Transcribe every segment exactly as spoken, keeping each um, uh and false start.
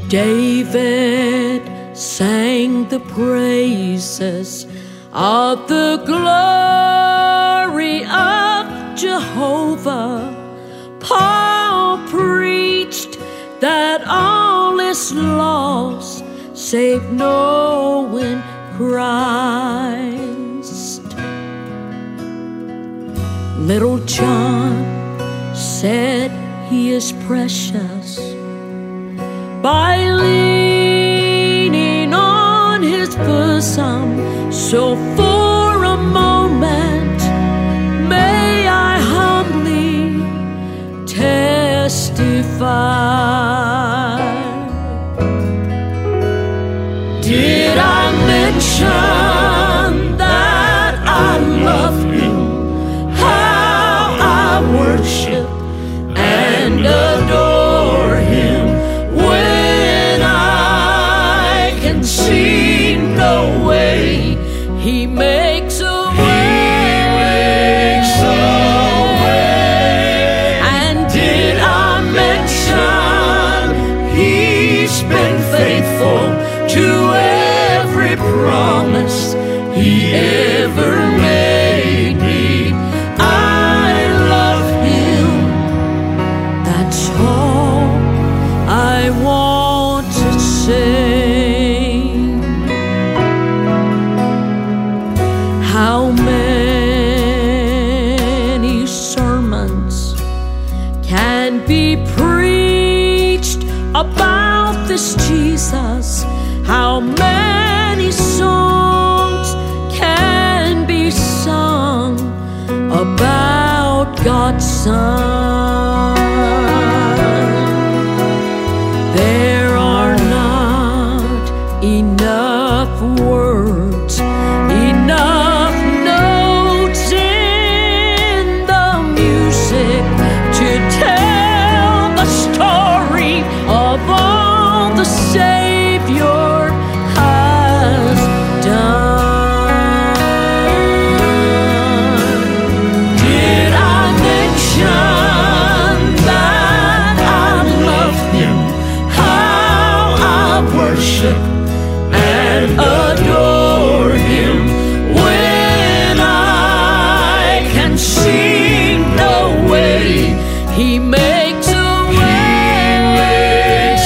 David sang the praises of the glory of Jehovah. Paul preached that all is lost save knowing Christ. Little John said he is precious by leaning on his bosom. So for a moment may I humbly testify. Did I mention that I love him? How I worship and adore him when I can see no way. He makes a way. He makes a way. And did I mention he's been faithful to every promise he ever made me? I love him. That's all I want to say. How many sermons can be preached about this Jesus? How many songs can be sung about God's Son? There are not enough words, enough notes in the music to tell the story of all the Savior has done. Did I mention that I love him? How I worship and adore him when I can see no way. He makes a way.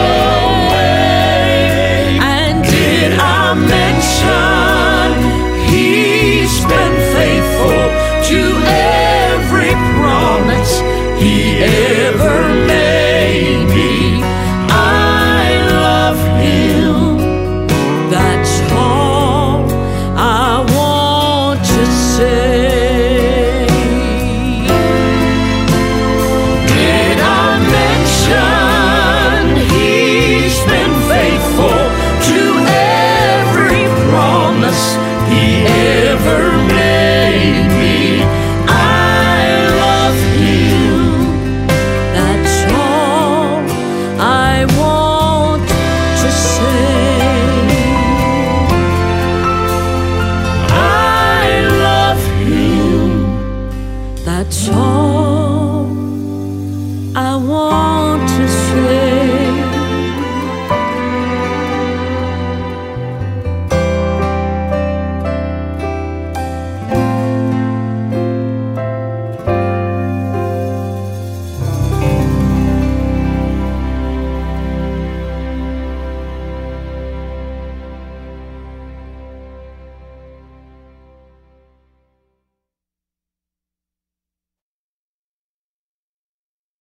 And did I mention he's been faithful to every promise he ever made me? I love him. That's all I want to say. Did I mention he's been faithful to every promise he